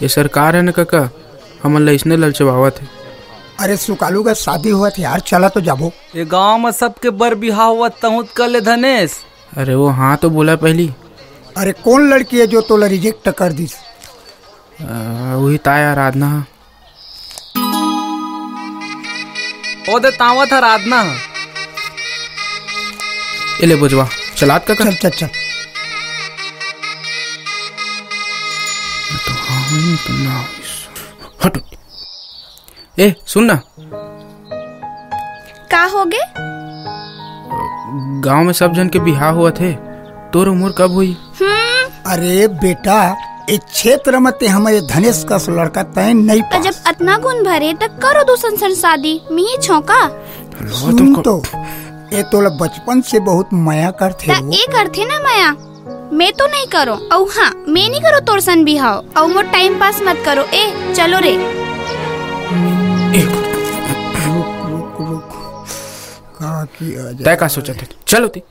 ये सरकार है न काका, हमन ला इसने ललचवावत है। अरे सुकालू का शादी हुआ था यार, चला तो जाबो। ये गांव में सबके बर बिहाव हुआ तहुत कर ले धनेश। अरे वो हाँ तो बोला पहली। अरे कौन लड़की है जो तोला रिजेक्ट कर दी? वही ताया आराधना। ओ दे तावा था आराधना। ये ले बुझवा चलात काका। चल चल चल। तो हाँ हुई तो ना हट। ए सुन ना, का हो गे? गांव में सब जन के बिहाव हुआ थे, तोर उम्र कब हुई? अरे बेटा, इस क्षेत्र में ते हमारे धनेश का लड़का तय नहीं पास। जब अतना गुण भरे तक करो दूसर सन शादी। मी छोका सुन तो, ये तोला बचपन से बहुत माया करथे वो। ए करथे ना माया, मैं तो नहीं करो। औ हाँ, मैं नहीं करो तोर सन बिहाव। औ मोर टाइम पास मत करो। ए चलो रे। रुक का किया जाए? तय का सोचा थे? चलो ती।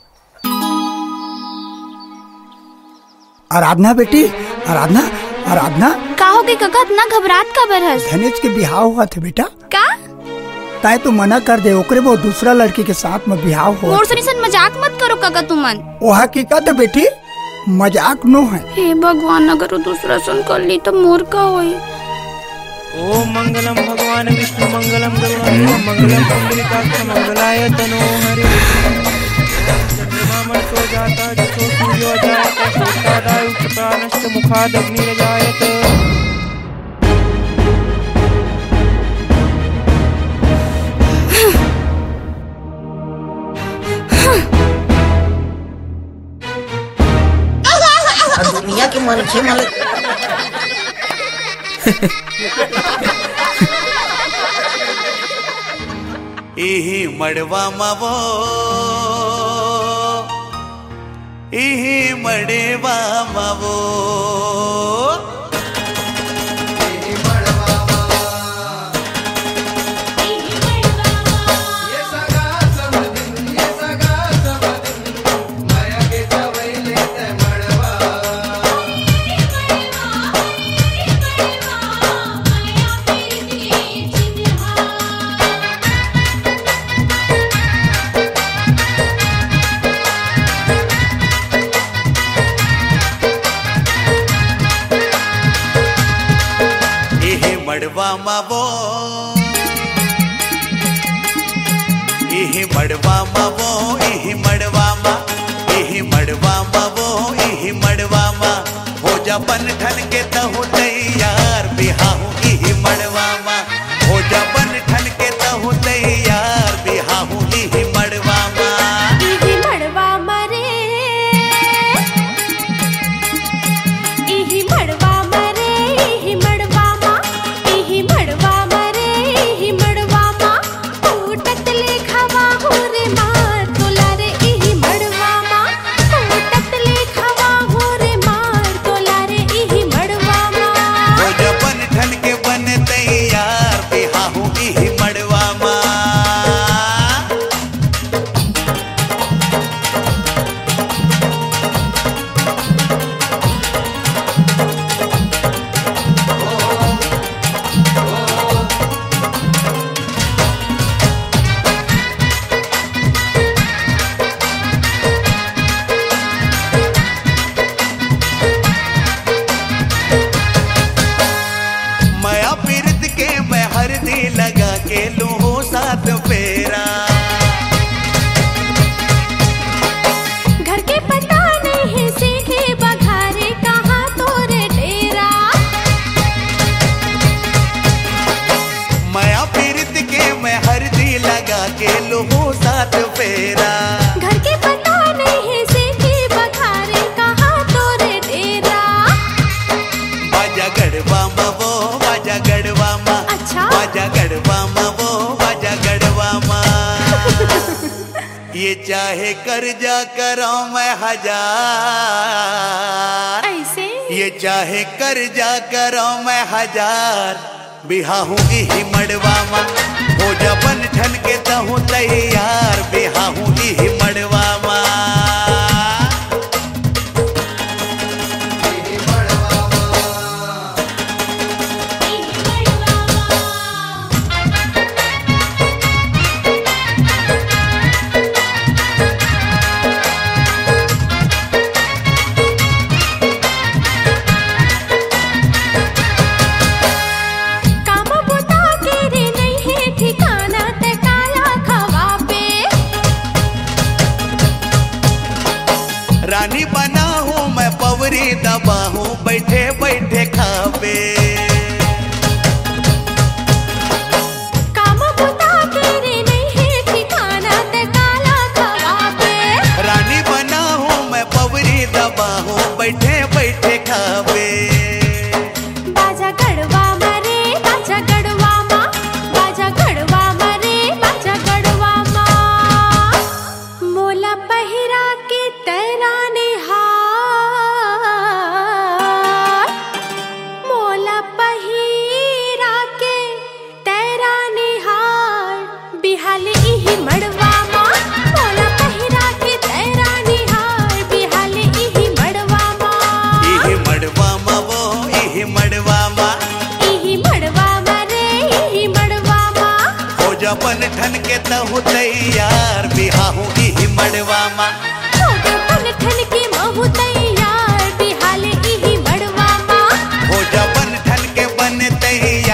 आराधना बेटी, आराधना आराधना। का हो गए काका, इतना घबरात का बरहस? धनेश के बिहाव हुआ थे बेटा। का ताए तो मना कर दे, ओकरे वो दूसरा लड़की के साथ में बिहाव हो। मोर सनी सन मजाक मत करो काका तुमन। वो हकीकत है बेटी, मजाक नो है। हे भगवान, अगर वो दूसरा सन कर ली तो मोर का होई? ओम मंगलम भगवान विष्णु मंगलम गरुड़ध्वजं मंगलम पुंडरीकाक्ष मंगलाय तनो हरि। चंद्रमा मर्तो जाता जसो सूर्यो जायते सोत्तादाय प्राणश्च मुखाद अग्निर्जायते। दुनिया के मनखे मालिक इही मड़वा मावो, इही मड़वा मावो। मड़वा मावो, इही मड़वा मावो, इही मड़वा मा, इही मड़वा मावो, इही मड़वा मा। हो जा बन ठन के तहु तैयार, बिहाहू इही मड़वा मा। हो जा बन ठन के तहु तैयार, बिहाहू इही मड़वा मा। इही मड़वा मरे, इही मड़वा मरे, इही मड़वा मा। इही मड़वा मरे, इही मड़वा मा। टूटत लेखवा हो रे मार तोला रे, इही मड़वा मा। टूटत लेखवा हो रे मार तोला रे, इही मड़वा मा। हो जा बन ठन के बन तैयार, बिहाहू इही मड़वा मा। माया पीरत के मैं हरदी लगा के लूं साथ फेरा। घर के पता नहीं सीखे बघारे कहाँ तोरे डेरा। माया पीरत के मैं हरदी लगा के लूं साथ फेरा। घर के पता नहीं सीखे बघारे कहाँ तोरे डेरा। बाजा गढ़वा मवो, बाजा गढ़वा मा। अच्छा। बाजा गढ़वा मवो, बाजा गढ़वा मा। ये चाहे कर्जा करो मैं हजार, ऐसे ये चाहे कर्जा करो मैं हजार। बिहाहू इही मड़वा मा। हो जा बन ठन के तहु तैयार, बिहाहू इही मड़वा मा। मड़वा माँ इही मड़वा मरे इही मड़वा माँ हो जा बन ठन के तहु तैयार बिहाहू इही मड़वा माँ हो जा बन ठन के महू तैयार बिहाले इही मड़वा माँ हो जा बन ठन के बन तैयार